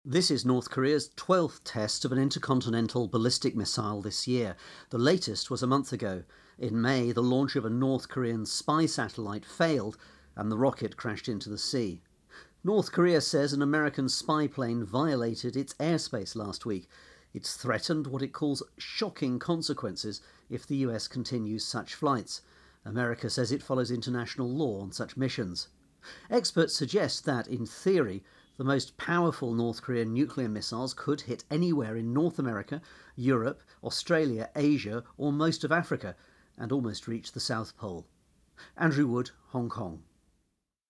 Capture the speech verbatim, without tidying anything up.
This is North Korea's twelfth test of an intercontinental ballistic missile this year. The latest was a month ago. In May, the launch of a North Korean spy satellite failed and the rocket crashed into the sea. North Korea says an American spy plane violated its airspace last week. It's threatened what it calls shocking consequences if the U S continues such flights. America says it follows international law on such missions. Experts suggest that, in theory, the most powerful North Korean nuclear missiles could hit anywhere in North America, Europe, Australia, Asia, or most of Africa, and almost reach the South Pole. Andrew Wood, Hong Kong.